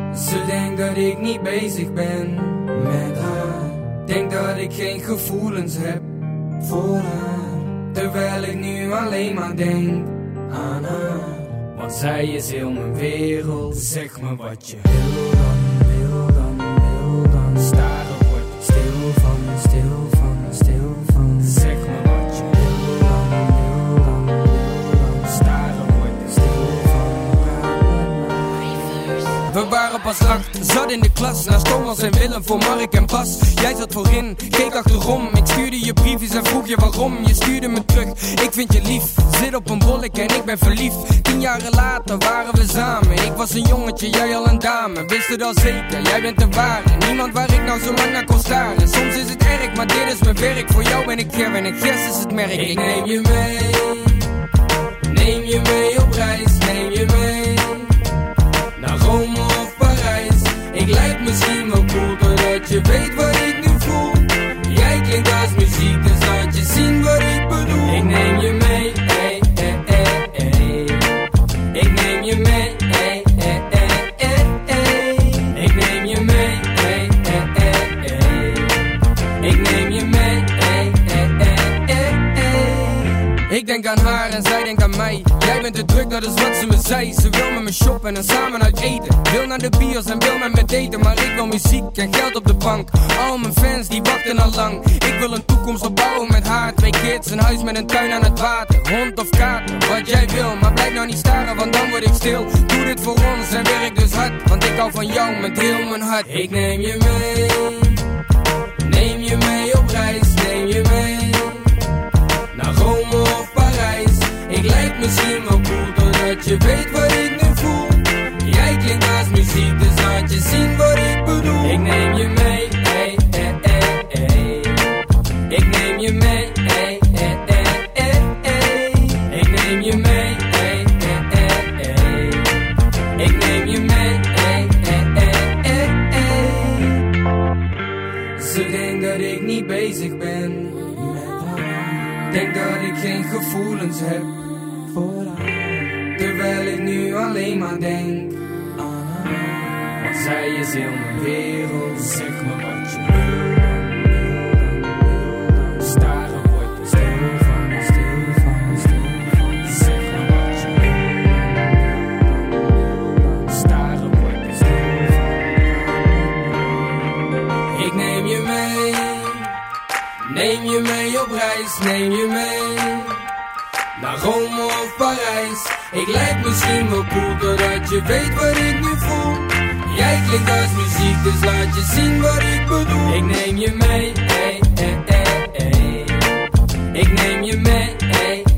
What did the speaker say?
Ze denkt dat ik niet bezig ben met haar. Denk dat ik geen gevoelens heb voor haar. Terwijl ik nu alleen maar denk aan haar. Want zij is heel mijn wereld. Zeg me wat je wil dan, wil dan, wil dan. Staren word je stil van, stil van, stil van. Zeg me wat je wil dan, wil dan, wil dan. Staren word je stil van. We waren pas 8, zat in de klas. Naast Thomas en Willem voor Mark en Bas. Jij zat voorin, keek achterom. Ik stuurde je briefjes en vroeg je waarom. Je stuurde me terug, ik vind je lief. Zit op een bolletje en ik ben verliefd. 10 jaren later waren we samen. Ik was een jongetje, jij al een dame. Wist het al zeker, jij bent de ware. Niemand waar ik nou zo lang naar kon staren. Soms is het erg, maar dit is mijn werk. Voor jou ben ik Ger en Gers is het merk. Ik neem je mee. Neem je mee op reis, neem je mee. Naar Rome of Parijs. Ik lijk misschien wel cool, doordat je weet wat ik nu voel. Jij klinkt als muziek, dus laat je zien wat ik bedoel. Ik neem je mee, ey, ey, ey, ey. Ik neem je mee, ey, ey, ey, ey, ey. Ik neem je mee, ey, ey, ey, ey. Ik neem je mee, ey, ey, ey, ey, ey. Ik denk aan haar en zij denkt aan mij. Jij bent te druk, dat is wat ze me zei. Ze wil met me shoppen en samen uit eten. Wil naar de bios en wil met me daten. Maar ik wil muziek en geld op de bank. Al mijn fans die wachten al lang. Ik wil een toekomst opbouwen met haar. 2 kids, een huis met een tuin aan het water. Hond of kater, wat jij wil. Maar blijf nou niet staren, want dan word ik stil. Doe dit voor ons en werk dus hard. Want ik hou van jou met heel mijn hart. Ik neem je mee. Neem je mee op reis, neem je mee. Naar Rome of Parijs. Ik lijk misschien wel cool, doordat je weet wat ik nu voel. Jij klinkt als muziek, dus laat je zien wat ik bedoel. Ik neem je mee, ey, ey, ey, ey. Ik neem je mee, ey, ey, ey, ey, ey. Ik neem je mee, ey, ey, ey, ey. Ik neem je mee, ey, ey, ey, ey, ey. Ze denkt dat ik niet bezig ben met haar. Denk dat ik geen gevoelens heb voor haar. Terwijl ik nu alleen maar denk aan haar. Want zij is heel mijn wereld. Zeg me wat je wil dan, wil dan, wil dan. Staren word je stil van, stil van, stil van. Zeg me wat je wil dan, wil dan. Staren word je stil van. Ik neem je mee. Neem je mee op reis, neem je mee. Naar Rome of Parijs. Ik lijk misschien wel cool, doordat je weet wat ik nu voel. Jij klinkt als muziek, dus laat je zien wat ik bedoel. Ik neem je mee, ey, ey, ey, ey. Ik neem je mee, ey,